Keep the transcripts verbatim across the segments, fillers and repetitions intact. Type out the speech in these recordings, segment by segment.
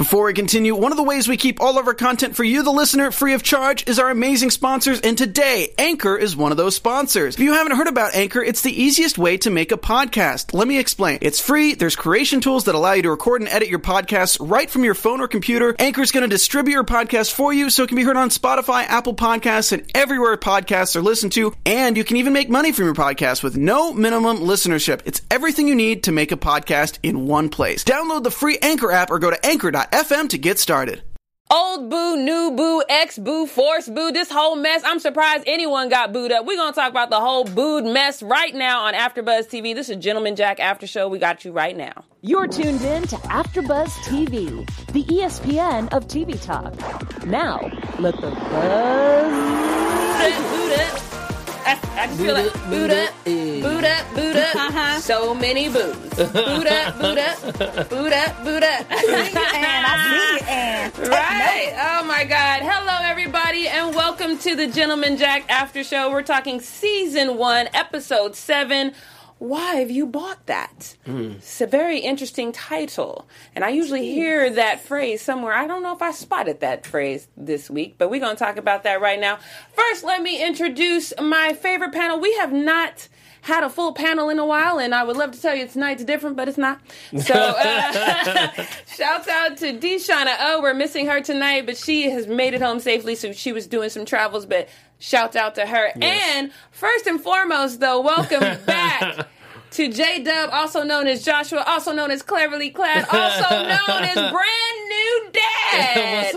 Before we continue, one of the ways we keep all of our content for you, the listener, free of charge is our amazing sponsors, and today, Anchor is one of those sponsors. If you haven't heard about Anchor, it's the easiest way to make a podcast. Let me explain. It's free, there's creation tools that allow you to record and edit your podcasts right from your phone or computer. Anchor is going to distribute your podcast for you so it can be heard on Spotify, Apple Podcasts, and everywhere podcasts are listened to, and you can even make money from your podcast with no minimum listenership. It's everything you need to make a podcast in one place. Download the free Anchor app or go to anchor dot f m to get started. Old boo, new boo, ex boo, force boo, this whole mess. I'm surprised anyone got booed up. We're going to talk about the whole booed mess right now on AfterBuzz T V. This is Gentleman Jack After Show. We got you right now. You're tuned in to AfterBuzz T V, the E S P N of T V talk. Now, let the buzz... Boot up. I, I can feel it. Boot up, boot up, boot up. Uh-huh. So many boos. Boot up, boot up, boot up, boot up. I see you, Ann. I see you, Ann. Right. Oh, my God. Hello, everybody, and welcome to the Gentleman Jack After Show. We're talking Season one, Episode seven. Why have you bought that? Mm. It's a very interesting title. And I usually hear that phrase somewhere. I don't know if I spotted that phrase this week, but we're going to talk about that right now. First, let me introduce my favorite panel. We have not had a full panel in a while, and I would love to tell you tonight's different, but it's not. So, uh, shouts out to Deshauna O. We're missing her tonight, but she has made it home safely, so she was doing some travels, but shout out to her. Yes. And first and foremost, though, welcome back to J-Dub, also known as Joshua, also known as Cleverly Clad, also known as Brand New Dad. What's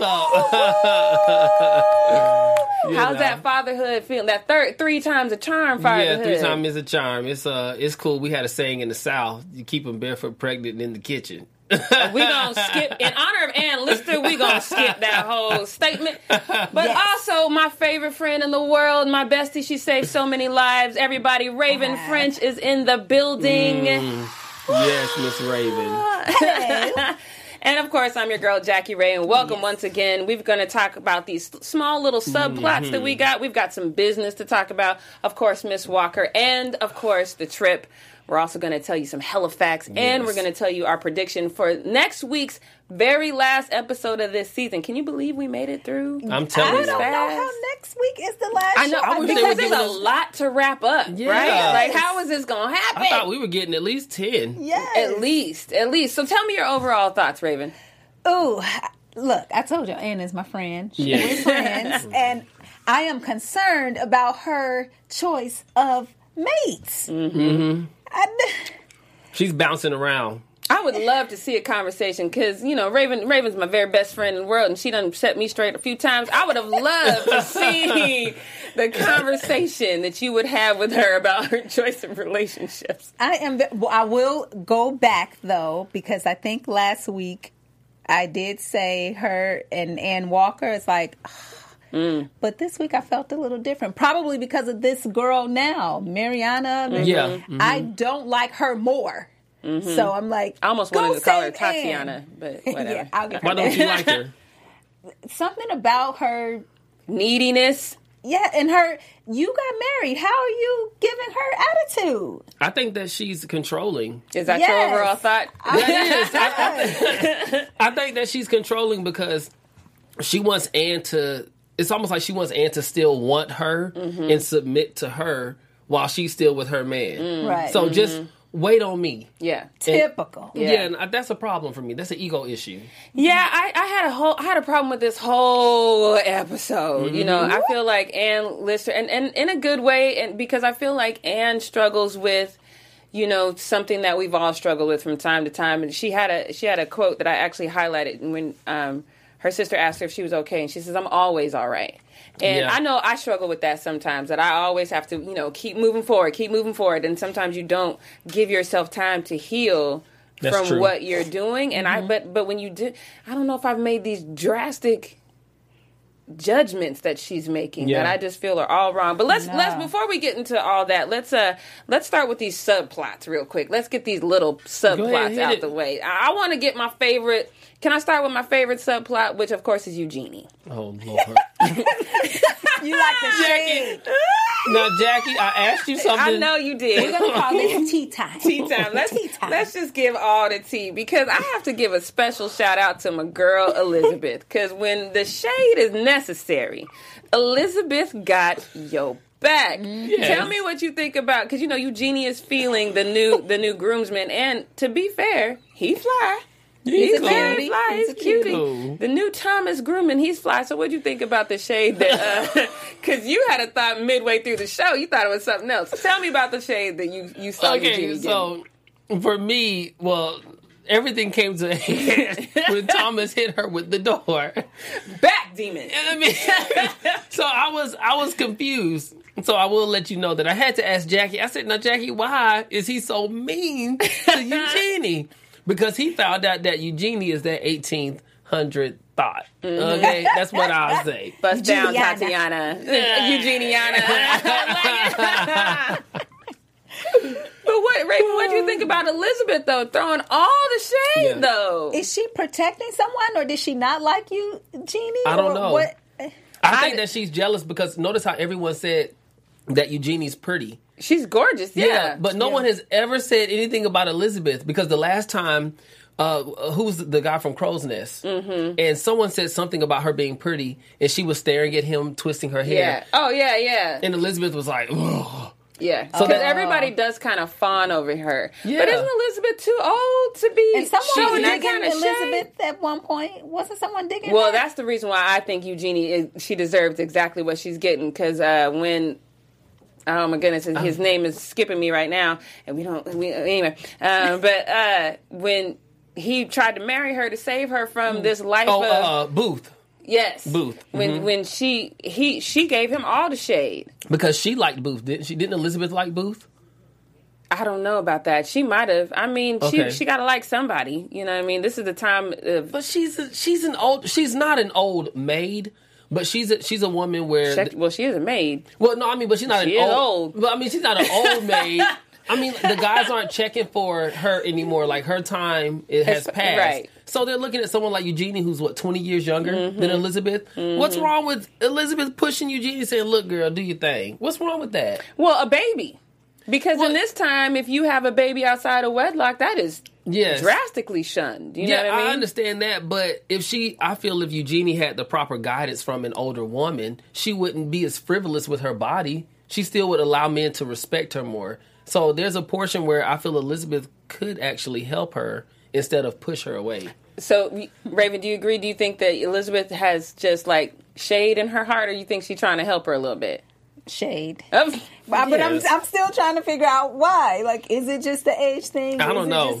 up? How's know. that fatherhood feeling? That third, three times a charm fatherhood. Yeah, three times is a charm. It's uh, it's cool. We had a saying in the South: you keep them barefoot pregnant in the kitchen. We gonna skip, in honor of Ann Lister, we gonna skip that whole statement. But yes. Also, my favorite friend in the world, my bestie, she saved so many lives. Everybody, Raven uh, French is in the building. Mm, yes, Miss Raven. Hey. And of course, I'm your girl, Jackie Ray, and welcome yes. once again. We're going to talk about these small little subplots mm-hmm. that we got. We've got some business to talk about. Of course, Miss Walker, and of course, the trip. We're also going to tell you some hella facts, yes. and we're going to tell you our prediction for next week's very last episode of this season. Can you believe we made it through? I'm telling you. I don't fast? know how next week is the last I know, show. I because there's a lot to wrap up, yeah. right? Like, how is this going to happen? I thought we were getting at least ten. Yes. At least, at least. So tell me your overall thoughts, Raven. Ooh, look, I told you, Ann is my friend. Yeah. We're friends, and I am concerned about her choice of mates. Mm-hmm. I, She's bouncing around. I would love to see a conversation because, you know, Raven Raven's my very best friend in the world, and she done set me straight a few times. I would have loved to see the conversation that you would have with her about her choice of relationships. I am. I will go back, though, because I think last week I did say her and Ann Walker is like... Mm. But this week I felt a little different, probably because of this girl now, Mariana. Mm-hmm. Yeah, mm-hmm. I don't like her more, mm-hmm. so I'm like, I almost wanted to call her Tatiana, Ann. But whatever. Yeah, I'll give her Why that. don't you like her? Something about her neediness. Yeah, and her. You got married. How are you giving her attitude? I think that she's controlling. Is that yes. your overall thought? That is. I, I, think, I think that she's controlling because she wants Ann to. It's almost like she wants Ann to still want her mm-hmm. and submit to her while she's still with her man. Mm. Right. So mm-hmm. just wait on me. Yeah. Typical. And, yeah. yeah, and that's a problem for me. That's an ego issue. Yeah, I, I had a whole I had a problem with this whole episode. Mm-hmm. You know, I feel like Ann Lister, and, and in a good way, and because I feel like Ann struggles with, you know, something that we've all struggled with from time to time. And she had a she had a quote that I actually highlighted when um her sister asked her if she was okay, and she says, I'm always all right. And yeah. I know I struggle with that sometimes, that I always have to, you know, keep moving forward, keep moving forward. And sometimes you don't give yourself time to heal That's from true. What you're doing. And mm-hmm. I, but, but when you do, I don't know if I've made these drastic judgments that she's making yeah. that I just feel are all wrong. But let's, no. let's, before we get into all that, let's, uh, let's start with these subplots real quick. Let's get these little subplots ahead, out it. the way. I, I want to get my favorite Can I start with my favorite subplot, which of course is Eugenie? Oh Lord. You like the shade. Now, Jackie, I asked you something. I know you did. We're going to call this tea time. Tea time. Let's, Tea time. let's just give all the tea, because I have to give a special shout out to my girl Elizabeth, because when the shade is necessary, Elizabeth got your back. Yes. Tell me what you think about, because you know Eugenie is feeling the new the new groomsman, and to be fair, he fly. He's He's cool. very fly. He's, He's a cutie. cutie. The new Thomas Groomman, he's fly. So what'd you think about the shade that, because uh, you had a thought midway through the show, you thought it was something else. Tell me about the shade that you, you saw Okay, Eugenie so for me, well, everything came to a head when Thomas hit her with the door. Back demon. I mean, so I was I was confused. So I will let you know that I had to ask Jackie. I said, "Now, Jackie, why is he so mean to Eugenie?" Because he found out that Eugenie is that eighteen hundred thought. Okay, that's what I'll say. Bust down, Eugeniana. Tatiana. Eugeniana. But what, Raven, what do you think about Elizabeth, though? Throwing all the shade, Yeah. though. Is she protecting someone, or did she not like you, Jeannie? I don't or know. What? I think that she's jealous because notice how everyone said that Eugenie's pretty. She's gorgeous, yeah. but no Yeah. one has ever said anything about Elizabeth because the last time, uh, who's the guy from Crow's Nest? Mm-hmm. And someone said something about her being pretty, and she was staring at him, twisting her hair. Yeah. Oh, yeah, yeah. And Elizabeth was like, ugh. Yeah. So So that- everybody does kind of fawn over her. Yeah. But isn't Elizabeth too old to be And someone showing was that digging kind of Elizabeth shade? at one point. Wasn't someone digging Well, her? that's the reason why I think Eugenie, is, she deserves exactly what she's getting. Because uh, when... Oh my goodness, his name is skipping me right now, and we don't. We, anyway, uh, but uh, when he tried to marry her to save her from this life Oh, of uh, Booth. yes, Booth. When when she he she gave him all the shade. Because she liked Booth, didn't she? Didn't Elizabeth like Booth? I don't know about that. She might have. I mean, Okay. she she got to like somebody. You know what I mean? This is the time of. But she's a, she's an old. She's not an old maid, but she's a, she's a woman where. Check, well, she is a maid. Well, no, I mean, but she's not She an is old, old. But I mean, she's not an old maid. I mean, the guys aren't checking for her anymore. Like her time, it has It's- passed. right. So they're looking at someone like Eugenie, who's what twenty years younger Mm-hmm. than Elizabeth. What's wrong with Elizabeth pushing Eugenie, saying, "Look, girl, do your thing"? What's wrong with that? Well, a baby. Because Well- in this time, if you have a baby outside of wedlock, that is Yes. drastically shunned. You yeah, know what I mean? understand that, but if she, I feel if Eugenie had the proper guidance from an older woman, she wouldn't be as frivolous with her body. She still would allow men to respect her more. So there's a portion where I feel Elizabeth could actually help her instead of push her away. So, Raven, do you agree? Do you think that Elizabeth has just like shade in her heart, or you think she's trying to help her a little bit? shade. Oh, But, but I'm Yes. I'm still trying to figure out why. Like, is it just the age thing? I Is don't it know. just-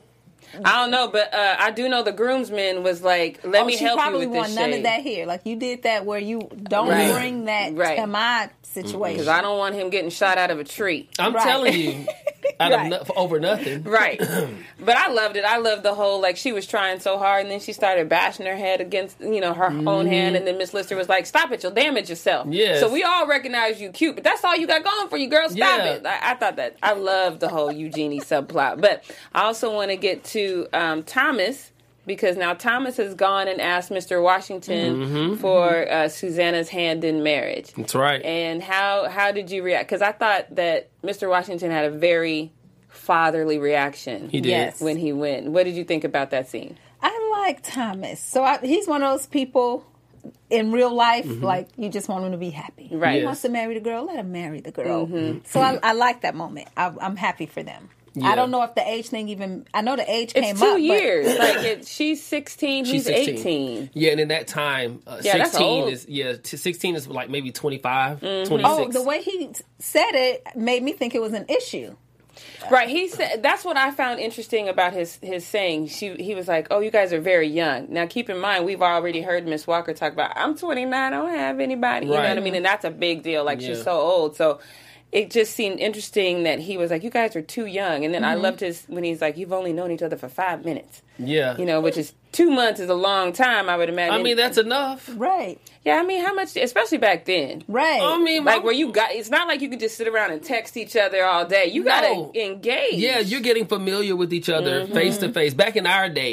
I don't know, but uh, I do know the groomsman was like, "Let oh, me she help you probably with this want none shade." of that here. Like you did that where you don't Right. bring that Right. to my situation. Because I don't want him getting shot out of a tree. I'm Right. telling you, out Right. of no, over nothing. Right. But I loved it. I loved the whole, like, she was trying so hard, and then she started bashing her head against, you know, her own hand, and then Miss Lister was like, stop it, you'll damage yourself. Yes. So we all recognize you cute, but that's all you got going for you, girl. Stop Yeah. it. I, I thought that. I loved the whole Eugenie subplot. But I also want to get to um, Thomas, because now Thomas has gone and asked Mister Washington for uh, Susanna's hand in marriage. That's right. And how how did you react? Because I thought that Mister Washington had a very fatherly reaction. He did. Yes. When he went. What did you think about that scene? I like Thomas. So I, he's one of those people in real life, Mm-hmm. like you just want him to be happy. Right. He Yes. wants to marry the girl, let him marry the girl. Mm-hmm. So I, I like that moment. I, I'm happy for them. Yeah. I don't know if the age thing even. I know the age came It's up. two but- years. like it, she's sixteen, She's he's sixteen. eighteen. Yeah, and in that time, uh, Yeah, that's sixteen old. is yeah, t- sixteen is like maybe twenty-five, twenty-six. Oh, the way he said it made me think it was an issue. Right. He said that's what I found interesting about his his saying. She he was like, "Oh, you guys are very young." Now, keep in mind, we've already heard Miss Walker talk about, "I'm twenty-nine, I don't have anybody." You know Right. what I mean? And that's a big deal. Like Yeah. she's so old. So it just seemed interesting that he was like, "You guys are too young." And then I loved his when he's like, "You've only known each other for five minutes." Yeah, You know, which is two months is a long time. I would imagine. I mean that's enough. Right. yeah. I mean, how much? Especially back then. Right. I mean, Like my- where you got, it's not like you could just sit around and text each other all day. You No. gotta engage. Yeah, you're getting familiar with each other Mm-hmm. face to face. Back in our day,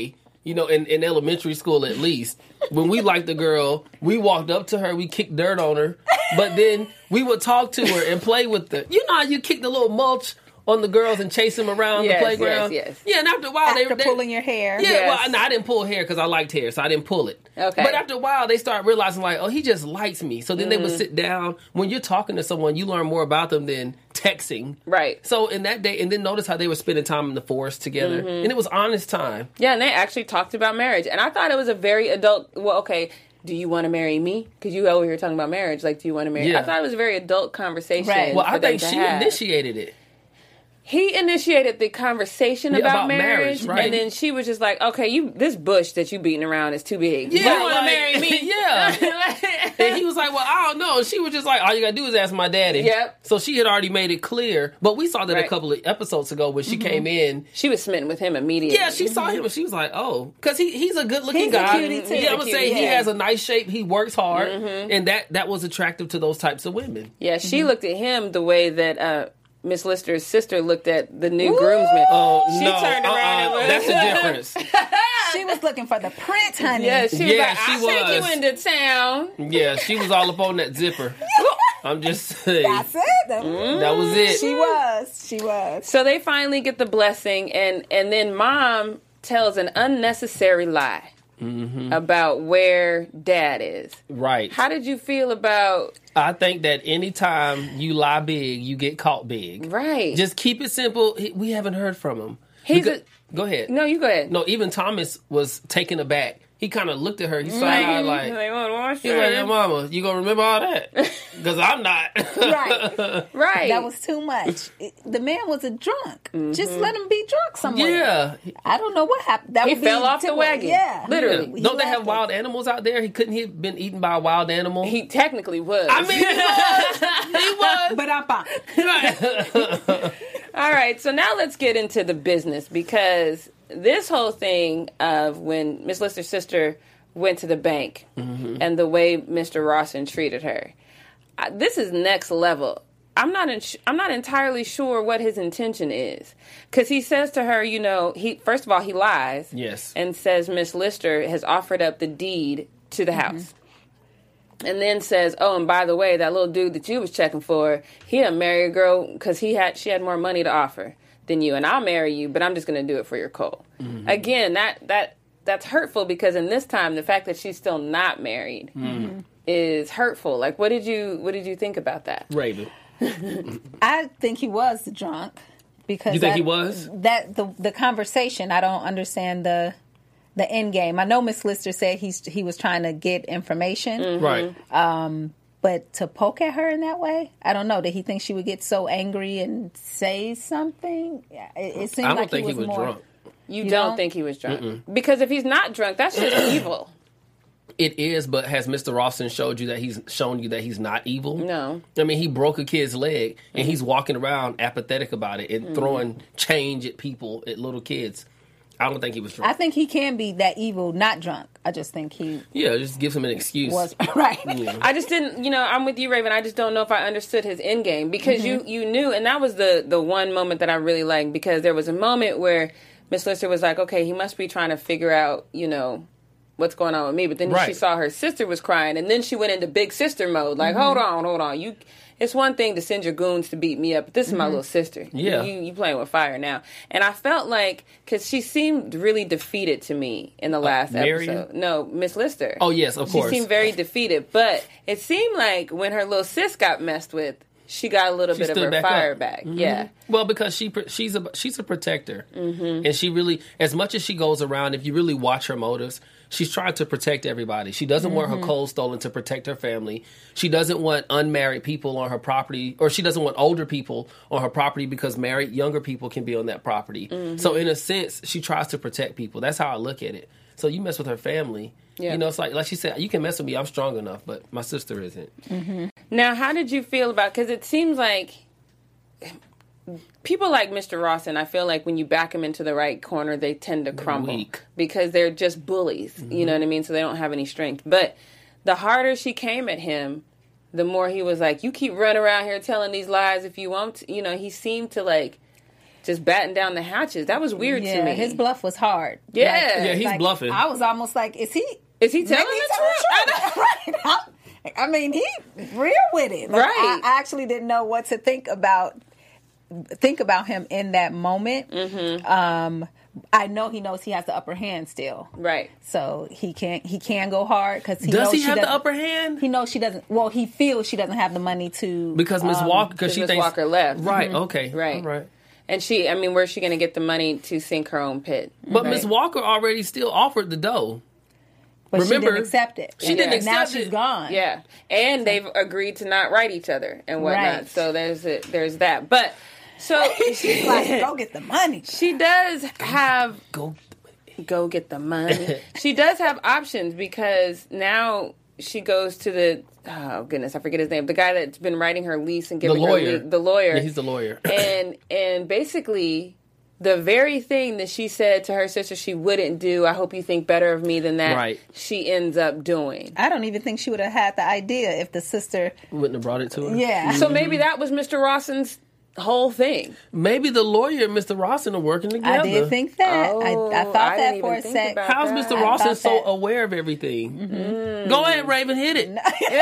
you know, in, in elementary school at least, when we liked the girl, we walked up to her, we kicked dirt on her, but then we would talk to her and play with her. You know how you kick the little mulch on the girls and chase them around yes, the playground? Yes, yes. Yeah, and after a while... After they, they pulling your hair. Yeah, Yes. well, no, I didn't pull hair because I liked hair, so I didn't pull it. Okay. But after a while, they start realizing, like, oh, he just likes me. So then Mm-hmm. they would sit down. When you're talking to someone, you learn more about them than texting. Right. So in that day, and then notice how they were spending time in the forest together. Mm-hmm. And it was honest time. Yeah, and they actually talked about marriage. And I thought it was a very adult, well, okay, do you want to marry me? Because you over here talking about marriage, like, do you want to marry? Yeah. I thought it was a very adult conversation. Right. Well, for I them think to she have. initiated it. He initiated the conversation Yeah, about, about marriage, marriage, right. and then she was just like, "Okay, you this bush that you beating around is too big. Yeah, you want to like- marry me?" Yeah. And he was like, well, I don't know. And she was just like, all you got to do is ask my daddy. Yep. So she had already made it clear. But we saw that Right. a couple of episodes ago when she came in. She was smitten with him immediately. Yeah, she saw him and she was like, oh. Because he, he's a good-looking He's a guy. cutie, too. Yeah, I'm going to say he Yeah. has a nice shape. He works hard. And that, that was attractive to those types of women. Yeah, she looked at him the way that uh, Miss Lister's sister looked at the new groomsman. Oh, She no. turned around and uh-uh. was- That's the difference. She was looking for the prince, honey. Yeah, she was Yeah, like, she "I'll take was. you into town." Yeah, she was all up on that zipper. I'm just saying. That's it. That, That was it. She was. She was. So they finally get the blessing, and and then mom tells an unnecessary lie Mm-hmm. about where dad is. Right. How did you feel about I think that anytime you lie big, you get caught big. right? Just keep it simple. He- We haven't heard from him. He's Because- a- go ahead. no, you go ahead. No, even Thomas was taken aback. He kind of looked at her. He saw her like, Like, "Oh, wash he's your like, hands." "Your mama, you gonna remember all that? Because I'm not." Right. right. That was too much. It- the man was a drunk. Just let him be drunk somewhere. Yeah. I don't know what happened. That He would be fell off the typical. wagon. Yeah. Literally. Yeah. Don't they He have left wild it. animals out there? He couldn't he have been eaten by a wild animal? he technically was. I mean, he was. But I'm fine. All right, so now let's get into the business, because this whole thing of when Miss Lister's sister went to the bank Mm-hmm. and the way Mister Rawson treated her, I, this is next level. I'm not in, I'm not entirely sure what his intention is, because he says to her, you know, he first of all he lies, Yes. and says Miss Lister has offered up the deed to the house. And then says, "Oh, and by the way, that little dude that you was checking for, he done marry a girl because he had she had more money to offer than you, and I'll marry you, but I'm just going to do it for your coal." Mm-hmm. Again, that that that's hurtful, because in this time, the fact that she's still not married Mm-hmm. is hurtful. Like, what did you what did you think about that? Raven. I think he was drunk because You think I- he was? that the the conversation. I don't understand the the end game. I know Miss Lister said he's he was trying to get information, Mm-hmm. Right. but to poke at her in that way, I don't know. Did he think she would get so angry and say something? Yeah, It, it seemed I don't like think he he was, was more. drunk. You, You don't don't? think he was drunk? Because if he's not drunk, that's just evil. It is, but has Mister Rawson showed you that he's shown you that he's not evil? No. I mean, he broke a kid's leg, and he's walking around apathetic about it and throwing change at people, at little kids. I don't think he was drunk. I think he can be that evil, not drunk. I just think he yeah, it just gives him an excuse. was right. I just didn't, you know, I'm with you, Raven. I just don't know if I understood his end game, because you you knew, and that was the the one moment that I really liked, because there was a moment where Miss Lister was like, okay, he must be trying to figure out, you know, what's going on with me. But then she Right. saw her sister was crying, and then she went into big sister mode. Like, hold on, hold on, you. It's one thing to send your goons to beat me up, but this is my little sister. Yeah. you, you playing with fire now. And I felt like, because she seemed really defeated to me in the last Marion? episode. No, Miss Lister. Oh, yes, of She course. seemed very defeated, but it seemed like when her little sis got messed with, she got a little She bit of stood her back fire up. back. Mhm. Yeah. Well, because she pr- she's a she's a protector, mm-hmm. and she really, as much as she goes around, if you really watch her motives, she's trying to protect everybody. She doesn't want her coal stolen to protect her family. She doesn't want unmarried people on her property, or she doesn't want older people on her property because married younger people can be on that property. So in a sense, she tries to protect people. That's how I look at it. So you mess with her family. Yeah. You know, it's like like she said, you can mess with me. I'm strong enough, but my sister isn't. Now, how did you feel about? Because it seems like people like Mister Rawson, I feel like when you back them into the right corner, they tend to crumble weak. because they're just bullies. You know what I mean? So they don't have any strength. But the harder she came at him, the more he was like, "You keep running around here telling these lies if you want to." You know, he seemed to like just batting down the hatches. That was weird yeah, to me. his bluff was hard. Yeah. Like, Yeah, he's like, bluffing. I was almost like, is he? Is he telling maybe the he's truth? telling the truth? Right. I, I mean, he real with it. Like, Right. I actually didn't know what to think about. Think about him in that moment. Mm-hmm. Um, I know he knows he has the upper hand still. Right. So he can he can go hard because he Does knows he she have the doesn't- upper hand? He knows she doesn't. Well, he feels she doesn't have the money to Because Miss um, Walker, because she Miss thinks Walker left. Right. Okay. Right. All right. And she, I mean, where's she going to get the money to sink her own pit? But right? Miss Walker already still offered the dough. But Remember, she didn't accept it. she didn't Now accept she's it. gone. Yeah, and they've agreed to not write each other and whatnot. Right. So there's a, there's that. But so She's like, go get the money. she does have Go. go get the money. She does have options because now she goes to the oh goodness, I forget his name. The guy that's been writing her lease and The giving lawyer. her le- the lawyer. Yeah, he's the lawyer. and and basically the very thing that she said to her sister she wouldn't do, I hope you think better of me than that, Right. she ends up doing. I don't even think she would have had the idea if the sister. Wouldn't have brought it to her. Yeah. So maybe that was Mister Rawson's whole thing. Maybe the lawyer and Mister Rawson are working together. I did think that. I, I Oh, thought I that didn't for even a think sec. about How's that. Mister I Rawson thought so that- aware of everything? Mm-hmm. Go ahead, Raven, hit it.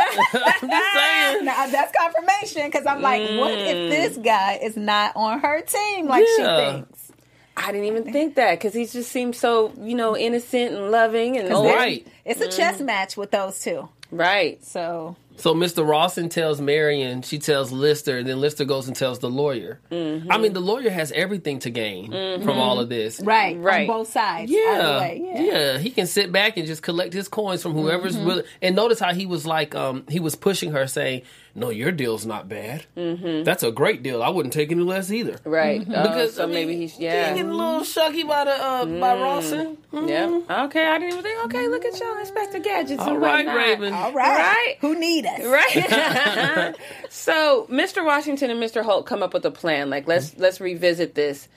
I'm just saying. Now, that's confirmation because I'm like, what if this guy is not on her team like Yeah. she thinks? I didn't even think that because he just seems so, you know, innocent and loving and old. Right. It's a chess match with those two. Right. So So Mister Rawson tells Marion, she tells Lister, and then Lister goes and tells the lawyer. Mm-hmm. I mean, the lawyer has everything to gain from all of this. right, Right. on both sides. either Yeah, way, yeah, yeah. He can sit back and just collect his coins from whoever's willing. And notice how he was like, um, he was pushing her, saying, "No, your deal's not bad. Mm-hmm. That's a great deal. I wouldn't take any less either." Right. Oh, Because so I mean, maybe he's, he yeah. getting a little shucky by the uh, by Rawson. Mm. Yeah. Okay, I didn't even think, okay, look at y'all, Inspector Gadgets. All and right, whatnot. Raven. All right. Right. Who need us? Right. So Mister Washington and Mister Holt come up with a plan. Like, let's let's revisit this.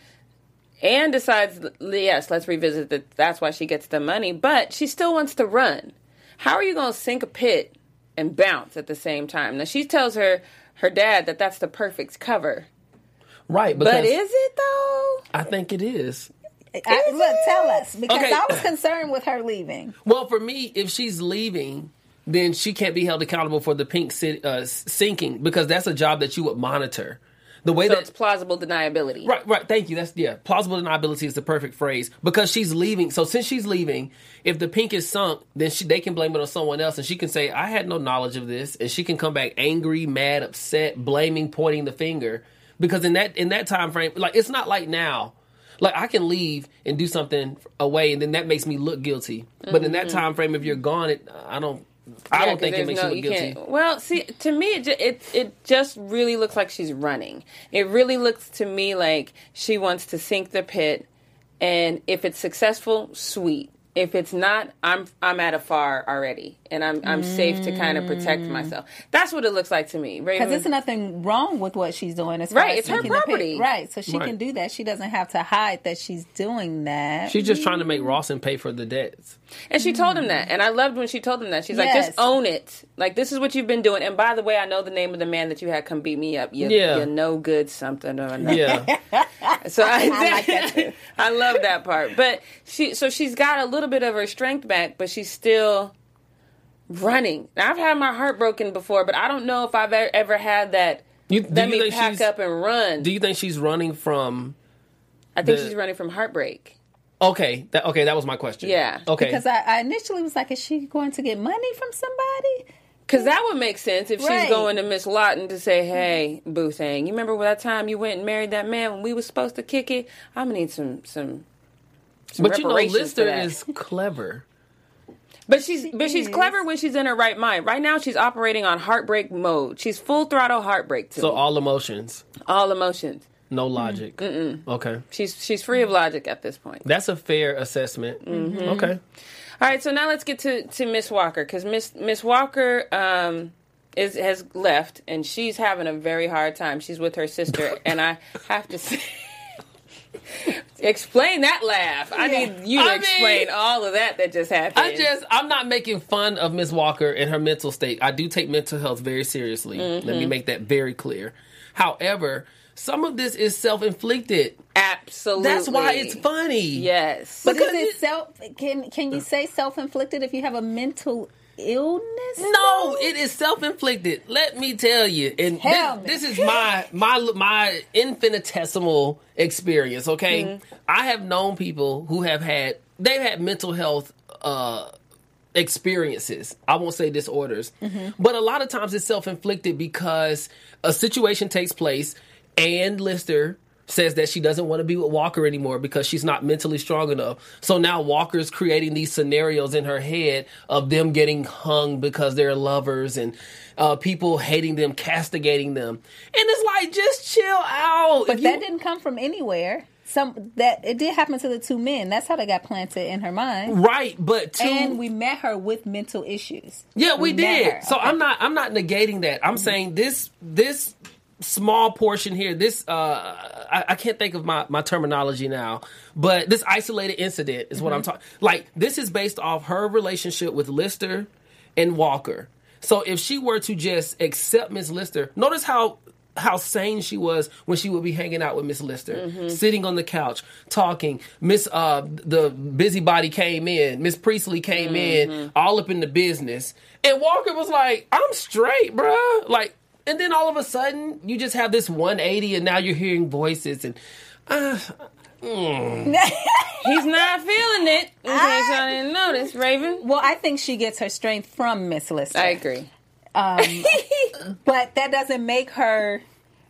Anne decides, yes, let's revisit that. That's why she gets the money, but she still wants to run. How are you going to sink a pit and bounce at the same time? Now she tells her her dad that that's the perfect cover, Right, because but is it though? I think it is. I, look, tell us because Okay. I was concerned with her leaving. Well, for me, if she's leaving, then she can't be held accountable for the pink city, uh, sinking because that's a job that you would monitor. The way So that it's plausible deniability. Right, right. Thank you. That's yeah. Plausible deniability is the perfect phrase because she's leaving. So since she's leaving, if the pink is sunk, then she, they can blame it on someone else, and she can say, "I had no knowledge of this," and she can come back angry, mad, upset, blaming, pointing the finger. Because in that in that time frame, like it's not like now. Like I can leave and do something away, and then that makes me look guilty. Mm-hmm. But in that time frame, if you're gone, it I don't. I Yeah, don't 'cause think it there's makes no- you look you guilty. can't- Well, see, to me, it, ju- it it just really looks like she's running. It really looks to me like she wants to sink the pit, and if it's successful, sweet. If it's not, I'm I'm at a far already, and I'm I'm safe to kind of protect myself. That's what it looks like to me. Because Raven, there's nothing wrong with what she's doing. As far Right, as it's her sinking the pit. property. Right, so she Right. can do that. She doesn't have to hide that she's doing that. She's just trying to make Rawson pay for the debts. and she told him that, and I loved when she told him that. She's like, Yes. just own it. Like, this is what you've been doing. And by the way, I know the name of the man that you had come beat me up. You, Yeah. you're no good something or another. Yeah. So I, I like that too. I love that part. But she, so she's got a little bit of her strength back, but she's still running. Now, I've had my heart broken before, but I don't know if I've e- ever had that. You, do Let you me think pack she's- up and run. Do you think she's running from? I think the- she's running from heartbreak. Okay, that, okay, that was my question. Yeah. Okay. Because I, I initially was like, is she going to get money from somebody? Because that would make sense if Right. she's going to Miss Lawton to say, hey, boo thing, you remember that time you went and married that man when we were supposed to kick it? I'm going to need some, some, some but you know, reparations for Lister that. is clever. But she's but she's is. clever when she's in her right mind. Right now, she's operating on heartbreak mode. She's full throttle heartbreak to So me. all emotions, all emotions. no logic. Mm-mm. Okay, She's she's free of logic at this point. that's a fair assessment. Mm-hmm. Okay. All right, so now let's get to, to Miss Walker because Miss Miss Walker um, is has left and she's having a very hard time. She's with her sister, and I have to say. Explain that laugh. I need you to I explain mean, all of that that just happened. I just, I'm not making fun of Miss Walker and her mental state. I do take mental health very seriously. Let me make that very clear. However, some of this is self-inflicted. Absolutely. That's why it's funny. Yes. But Because is it it- self? Can can you say self-inflicted if you have a mental illness? No, it is self-inflicted. Let me tell you. And Tell this, me. this is my my my infinitesimal experience, okay? Mm-hmm. I have known people who have had they've had mental health uh experiences. I won't say disorders. Mm-hmm. But a lot of times it's self-inflicted because a situation takes place and Lister says that she doesn't want to be with Walker anymore because she's not mentally strong enough. So now Walker's creating these scenarios in her head of them getting hung because they're lovers and uh, people hating them, castigating them. And it's like, just chill out. But If that you- didn't come from anywhere. Some that it did happen to the two men. That's how they got planted in her mind. Right, but to, And we met her with mental issues. yeah, we, met did. her. So Okay. I'm not I'm not negating that. I'm saying this this small portion here, this uh I, I can't think of my, my terminology now, but this isolated incident is what I'm talking. Like, this is based off her relationship with Lister and Walker. So if she were to just accept Miss Lister, notice how how sane she was when she would be hanging out with Miss Lister, sitting on the couch, talking. Miss uh the busybody came in, Miss Priestley came in, all up in the business. And Walker was like, I'm straight, bruh. Like, and then all of a sudden, you just have this one eighty, and now you're hearing voices, and uh, He's not feeling it. In case y'all didn't notice, Raven. Well, I think she gets her strength from Miss Lister. I agree. But that doesn't make her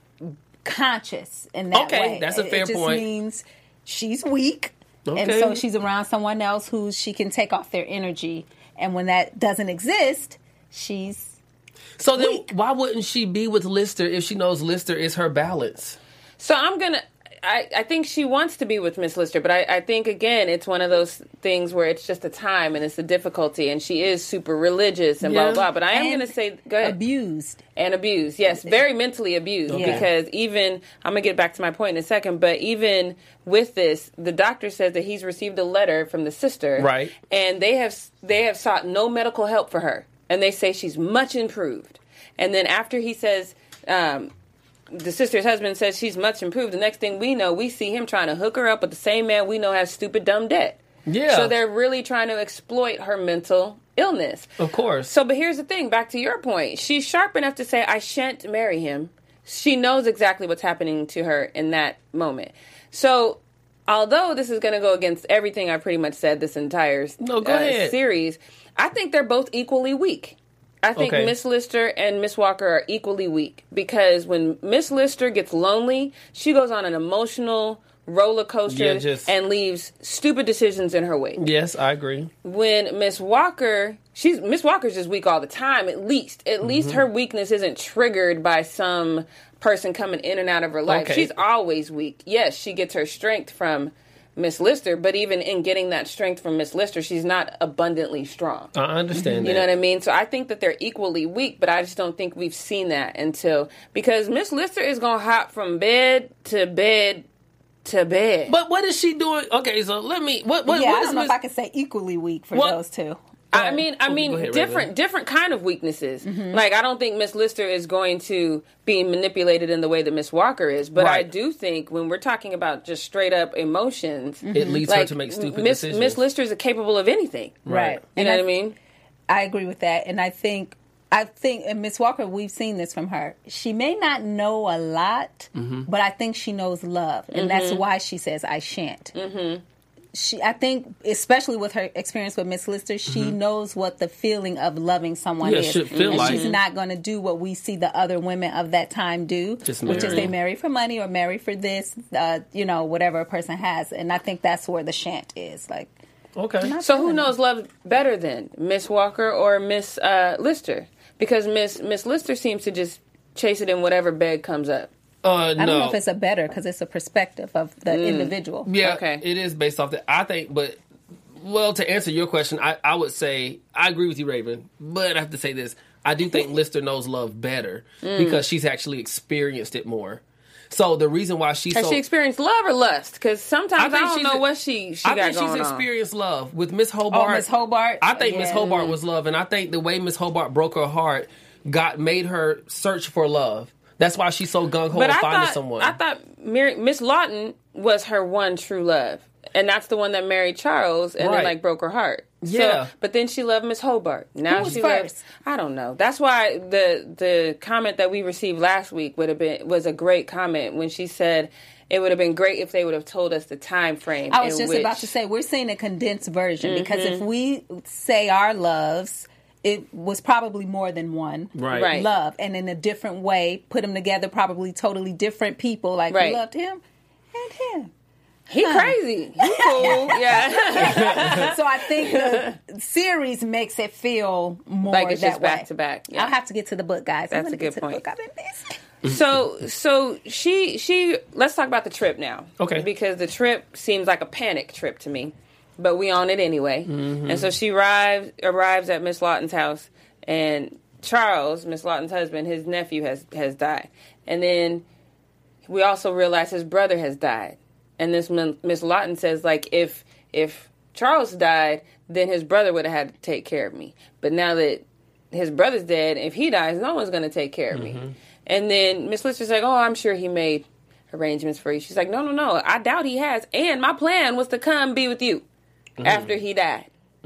conscious in that Okay, way. that's a It- fair it just point. means she's weak, and Okay. so she's around someone else who she can take off their energy. And when that doesn't exist, she's so then Weak. why wouldn't she be with Lister if she knows Lister is her balance? So I'm gonna. I, I think she wants to be with Miss Lister, but I, I think again it's one of those things where it's just a time and it's a difficulty, and she is super religious and blah Yeah. blah blah. But I am and gonna say, go ahead. abused. And abused, yes, very mentally abused. Okay. Because even I'm gonna get back to my point in a second, but even with this, the doctor says that he's received a letter from the sister, Right. And they have they have sought no medical help for her, and they say she's much improved. And then after he says, um, the sister's husband says she's much improved, the next thing we know, we see him trying to hook her up with the same man we know has stupid dumb debt. Yeah. So they're really trying to exploit her mental illness. Of course. So, but here's the thing, back to your point. She's sharp enough to say, I shan't marry him. She knows exactly what's happening to her in that moment. So, although this is going to go against everything I pretty much said this entire No, go uh, ahead. series, I think they're both equally weak. I think Okay. Miss Lister and Miss Walker are equally weak because when Miss Lister gets lonely, she goes on an emotional roller coaster Yeah, just- and leaves stupid decisions in her wake. Yes, I agree. When Miss Walker, she's Miss Walker's just weak all the time. At least, at Mm-hmm. least her weakness isn't triggered by some person coming in and out of her life. Okay. She's always weak. Yes, she gets her strength from Miss Lister, but even in getting that strength from Miss Lister, she's not abundantly strong. I understand You that. know what I mean? So I think that they're equally weak, but I just don't think we've seen that until because Miss Lister is gonna hop from bed to bed to bed. But what is she doing? Okay, so let me. What? What? Yeah, what I is don't know Miss- if I could say equally weak for What- those two. I mean, I Okay, mean, go ahead, different, Raven. different kind of weaknesses. Like, I don't think Miss Lister is going to be manipulated in the way that Miss Walker is, but I Right. do think when we're talking about just straight up emotions, It leads her like, to make stupid Miss decisions. Miss Lister is capable of anything. Right. You And know I- what I mean? I agree with that, and I think I think and Miss Walker, we've seen this from her. She may not know a lot, Mm-hmm. but I think she knows love, and that's why she says I shan't. Mm-hmm. She, I think, especially with her experience with Miss Lister, she knows what the feeling of loving someone Yeah, is. should feel and like. she's not going to do what we see the other women of that time do, Just which is marry. they marry for money or marry for this, uh, you know, whatever a person has. And I think that's where the shan't is. Like, Okay. So who knows love better then, Miss Walker or Miss uh, Lister? Because Miss Miss Lister seems to just chase it in whatever bed comes up. Uh, I don't no. know if it's a better because it's a perspective of the individual. Yeah, Okay. it is based off that. I think, but well, to answer your question, I, I would say I agree with you, Raven. But I have to say this: I do think Lister knows love better because she's actually experienced it more. So the reason why she's Has so she experienced love or lust? Because sometimes I, think don't she's know a- what she she I got think she's going on. experienced love with Miss Hobart. Oh, Miss Hobart? I think Miss Yeah. Hobart was love, and I think the way Miss Hobart broke her heart got made her search for love. That's why she's so gung ho But on I finding thought, someone. I thought Mary, Miss Lawton was her one true love. And that's the one that married Charles and Right. then, like, broke her heart. Yeah. So, but then she loved Miss Hobart. Now Who was she first? loves... I don't know. That's why the the comment that we received last week would have been was a great comment when she said it would have been great if they would have told us the time frame. I was in just which, about to say, we're seeing a condensed version because if we say our loves, it was probably more than one Right. Right. love. And in a different way, put them together, probably totally different people. Like, Right. we loved him and him. He crazy. He cool. Yeah. So I think the series makes it feel more Like it's that just way. back to back. Yeah. I'll have to get to the book, guys. I'm That's gonna a good get to point. The book. I've been busy. So, so she, she, let's talk about the trip now. Okay. Because the trip seems like a panic trip to me, but we on it anyway. And so she arrives, arrives at Miss Lawton's house, and Charles, Miss Lawton's husband, his nephew has, has died. And then we also realize his brother has died. And this Miss Lawton says, like, if, if Charles died, then his brother would have had to take care of me. But now that his brother's dead, if he dies, no one's going to take care of me. And then Miss Lister's like, oh, I'm sure he made arrangements for you. She's like, no, no, no, I doubt he has. And my plan was to come be with you after he died.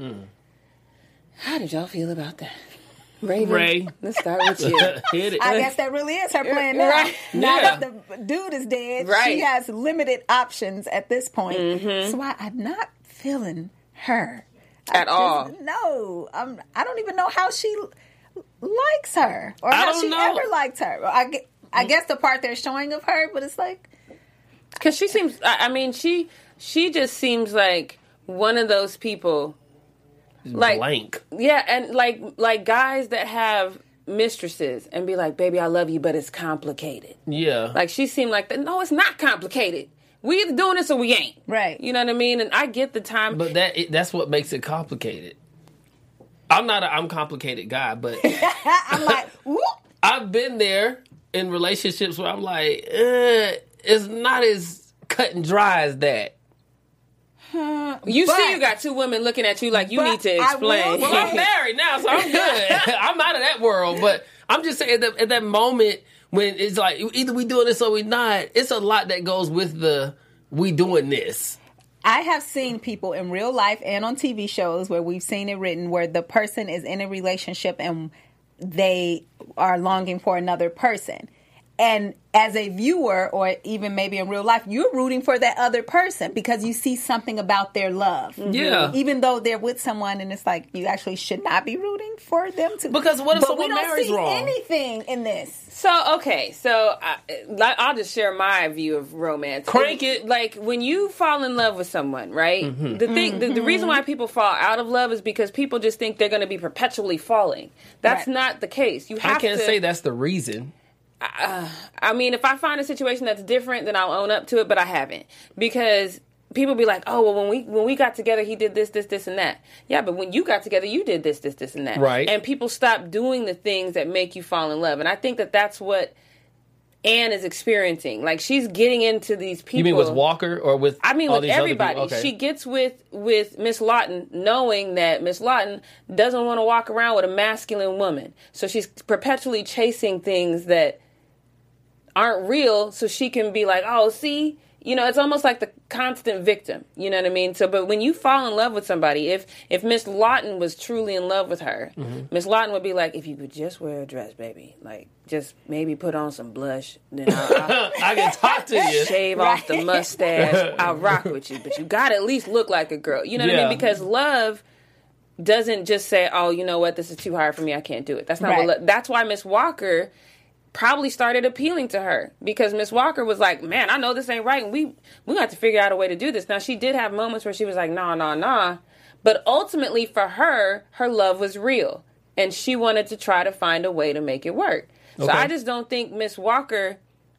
How did y'all feel about that? Raven, Ray. let's start with you. Hit it. I guess that really is her plan now. Right. Now Yeah. that the dude is dead, Right. she has limited options at this point. Mm-hmm. So I, I'm not feeling her At I all. just- No, I'm, I don't even know how she likes her or I how don't she know. ever liked her. Well, I, gue- I guess the part they're showing of her, but it's like, Because she seems, I I mean, she she just seems like one of those people. Like, Blank. Yeah, and like like guys that have mistresses and be like, baby, I love you, but it's complicated. Yeah. Like, she seemed like, that. No, it's not complicated. We either doing this or we ain't. Right. You know what I mean? And I get the time. But that it, that's what makes it complicated. I'm not a I'm complicated guy, but I'm like, whoop. I've been there in relationships where I'm like, eh, it's not as cut and dry as that. you but- see you got two women looking at you like you but need to I will explain. Well, I'm married now, so I'm good. I'm out of that world. But I'm just saying that at that moment when it's like either we doing this or we not, it's a lot that goes with the we doing this. I have seen people in real life and on T V shows where we've seen it written where the person is in a relationship and they are longing for another person. And as a viewer, or even maybe in real life, you're rooting for that other person because you see something about their love. Yeah. Even though they're with someone and it's like you actually should not be rooting for them to. Because what if but someone we don't marries see wrong? anything in this. So, okay, so I, like, I'll just share my view of romance. Crank And, it. Like, when you fall in love with someone, right? The thing, the, the reason why people fall out of love is because people just think they're going to be perpetually falling. That's Right. not the case. You have I can't to, say that's the reason. I mean, if I find a situation that's different, then I'll own up to it, but I haven't. Because people be like, oh, well, when we when we got together, he did this, this, this, and that. Yeah, but when you got together, you did this, this, this, and that. Right. And people stop doing the things that make you fall in love. And I think that that's what Anne is experiencing. Like, she's getting into these people. You mean with Walker or with I mean, all with these other everybody. people? Okay. She gets with with Miss Lawton, knowing that Miss Lawton doesn't want to walk around with a masculine woman. So she's perpetually chasing things that aren't real, so she can be like, oh, see, you know, it's almost like the constant victim. You know what I mean? So, but when you fall in love with somebody, if if Miss Lawton was truly in love with her, Miss Lawton would be like, if you could just wear a dress, baby, like just maybe put on some blush, then I'll, I'll I can talk to you. shave off the mustache. I'll rock with you, but you got to at least look like a girl. You know what I Yeah. mean? Because love doesn't just say, oh, you know what, this is too hard for me, I can't do it. That's not Right. what. Lo- that's why Miss Walker probably started appealing to her, because Miss Walker was like, man, I know this ain't right, and we we got to figure out a way to do this. Now, she did have moments where she was like, nah, nah, nah, but ultimately for her, her love was real, and she wanted to try to find a way to make it work. So Okay. I just don't think Miss Walker,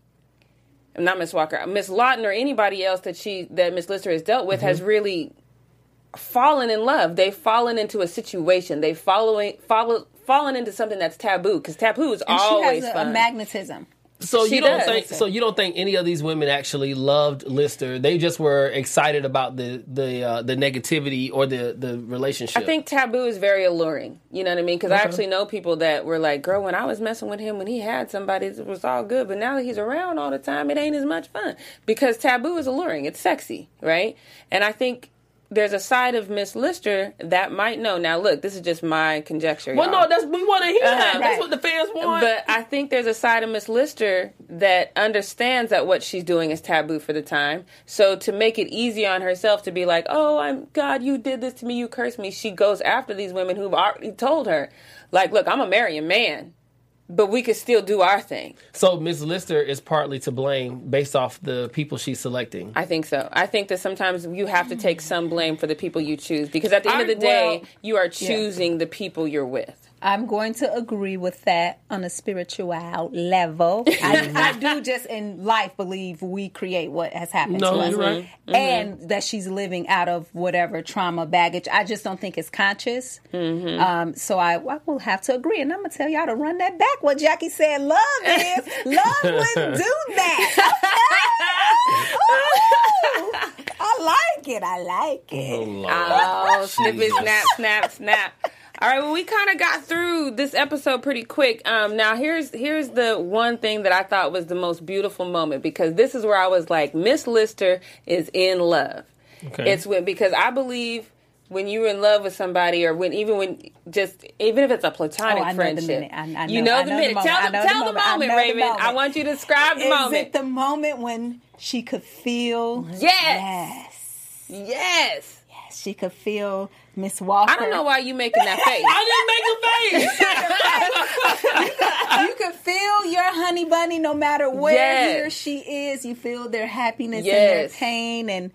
not Miss Walker, Miss Lawton or anybody else that she that Miss Lister has dealt with has really fallen in love. They've fallen into a situation. They've following follow fallen into something that's taboo, because taboo is And always she has a, fun. a magnetism. So She you don't does. think so you don't think any of these women actually loved Lister? They just were excited about the the uh, the negativity or the the relationship. I think Taboo is very alluring. You know what I mean? Because I actually know people that were like, girl, when I was messing with him when he had somebody, it was all good. But now that he's around all the time, it ain't as much fun. Because Taboo is alluring. It's sexy, right? And I think there's a side of Miss Lister that might know. Now, look, this is just my conjecture. Well, y'all. no, that's we want to hear Uh-huh. that. That's Right. what the fans want. But I think there's a side of Miss Lister that understands that what she's doing is taboo for the time. So to make it easy on herself to be like, oh, I'm God, you did this to me, you cursed me. She goes after these women who've already told her, like, look, I'm gonna marry a man, but we could still do our thing. So Miss Lister is partly to blame based off the people she's selecting. I think so. I think that sometimes you have to take some blame for the people you choose because at the end I- of the day, well, you are choosing the people you're with. I'm going to agree with that on a spiritual level. I, I do just in life believe we create what has happened No, to us. you're right. And that she's living out of whatever trauma baggage. I just don't think it's conscious. Mm-hmm. Um, so I, I will have to agree. And I'm going to tell y'all to run that back. What Jackie said love is. Love wouldn't do that. Okay? I like it. I like it. Oh, snippy, snap, snap, snap. All right, well, we kind of got through this episode pretty quick. Um, now, here's here's the one thing that I thought was the most beautiful moment because this is where I was like, Miss Lister is in love. Okay. It's when because I believe when you're in love with somebody, or when even when just even if it's a platonic Oh, I know the friendship, minute. I- I you know- know I the know the minute. moment. Tell I the know the tell the moment. I moment, know the Raven. I moment. want you to describe the Is moment. it the moment when she could feel? Yes. Yes. Yes. Yes, she could feel Miss Walker. I don't know why you making that face. I didn't make a face. You could feel your honey bunny no matter where Yes. he or she is. You feel their happiness and Yes. their pain, and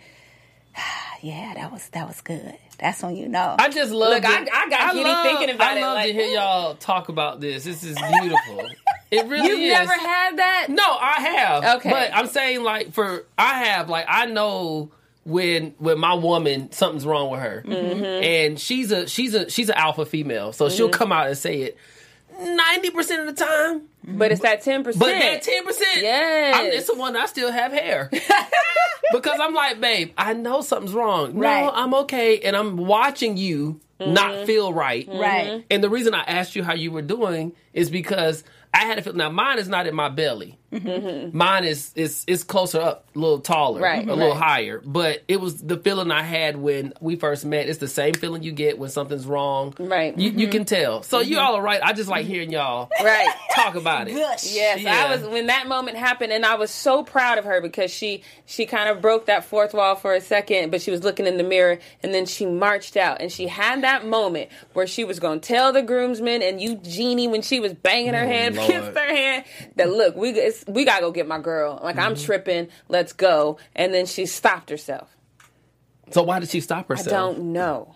yeah, that was that was good. That's when you know. I just love. Look, to- I- I got giddy love- thinking about I it, love like, to hear ooh. y'all talk about this. This is beautiful. It really You've is. never had that? No, I have. Okay. But I'm saying like for I have like I know when when my woman something's wrong with her, Mm-hmm. and she's a she's a she's an alpha female, so she'll come out and say it ninety percent of the time. But it's that ten percent. But that ten percent, Yes. I'm, it's the one I still have hair. Because I'm like, babe, I know something's wrong. Right. No, I'm okay, and I'm watching you not feel right. Right. And the reason I asked you how you were doing is because I had a feel. Now mine is not in my belly. Mm-hmm. Mine is is is closer up, a little taller, Right, a little right. higher. But it was the feeling I had when we first met. It's the same feeling you get when something's wrong. Right. You, you can tell. So you all are right. I just like hearing y'all Right. talk about it. Gush. Yes, Yeah. I was when that moment happened, and I was so proud of her because she she kind of broke that fourth wall for a second, but she was looking in the mirror, and then she marched out, and she had that moment where she was going to tell the groomsmen and Eugenie when she was banging her Oh, hand Lord. against her hand that look we it's, we gotta go get my girl. Like I'm tripping, let's go, and then she stopped herself. So why did she stop I herself? don't know.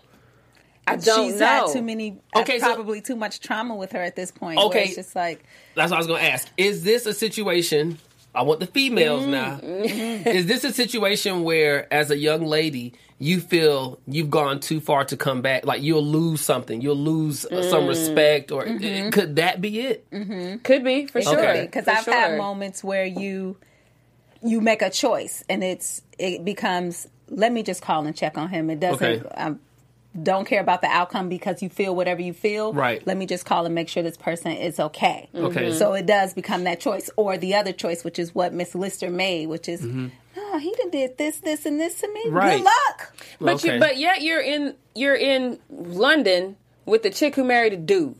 I don't She's know. had too many, Okay, okay, so- probably too much trauma with her at this point. Okay. Where it's just like, That's what I was going to ask. Is this a situation? I want the females Mm-hmm. now. Is this a situation where, as a young lady, you feel you've gone too far to come back? Like you'll lose something, you'll lose uh, Mm. some respect, or Mm-hmm. uh, could that be it? Could be for sure. Okay. because For I've sure. had moments where you you make a choice and it's it becomes let me just call and check on him. It doesn't. Okay. Um, don't care about the outcome because you feel whatever you feel. Right. Let me just call and make sure this person is okay. Okay. Mhm. So it does become that choice, or the other choice, which is what Miss Lister made, which is, oh, he done did this, this, and this to me. Mm-hmm. Right. Good luck. But Okay. you, but yet you're in you're in London with the chick who married a dude.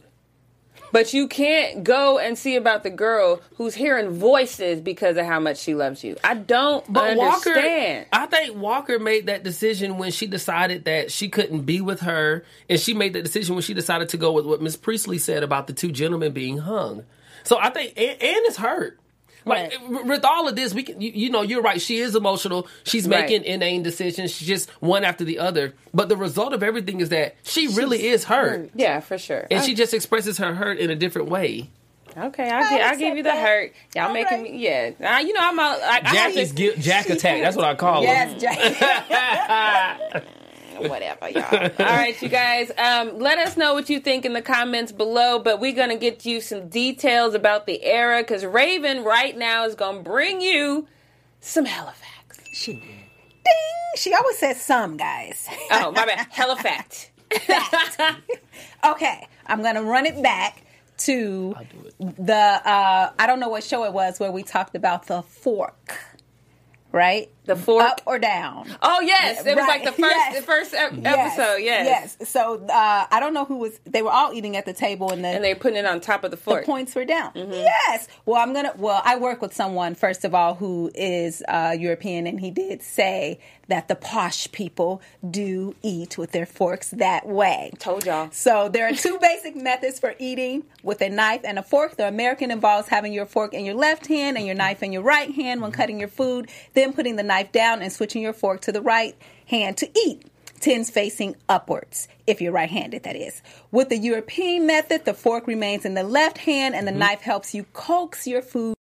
But you can't go and see about the girl who's hearing voices because of how much she loves you. I don't But understand. Walker, I think Walker made that decision when she decided that she couldn't be with her, and she made that decision when she decided to go with what Miss Priestley said about the two gentlemen being hung. So I think Ann, Ann is hurt. Like Right. with all of this, we can, you, you know, you're right. She is emotional. She's Right. making inane decisions. She's just one after the other. But the result of everything is that she really is hurt, Yeah, for sure. and she just expresses her hurt in a different way. Okay, I'll, gi- I'll give you the accept that. hurt. Y'all All making right. me, yeah. Uh, you know, I'm a, like, I have Jackie's to, guilt, Jack attack. That's what I call her. Yes, Jackie. Whatever, y'all. All right, you guys. Um, let us know what you think in the comments below, but we're going to get you some details about the era, because Raven right now is going to bring you some hella facts. She, ding! She always says some, guys. Oh, my bad. Hella fact. Fact. Okay, I'm going to run it back to the, uh, I don't know what show it was, where we talked about the fork. Right? The fork. Up or down. Oh, yes. It was right. like the first yes. the first ep- yes. episode. Yes. Yes. So uh, I don't know who was, they were all eating at the table and the, And they're putting it on top of the fork. the points were down. Mm-hmm. Yes. Well, I'm going to, well, I work with someone, first of all, who is uh, European, and he did say that the posh people do eat with their forks that way. Told y'all. So there are two basic methods for eating with a knife and a fork. The American involves having your fork in your left hand and your knife in your right hand when cutting your food, then putting the knife down and switching your fork to the right hand to eat. Tins facing upwards, if you're right-handed, that is. With the European method, the fork remains in the left hand and the mm-hmm. knife helps you coax your food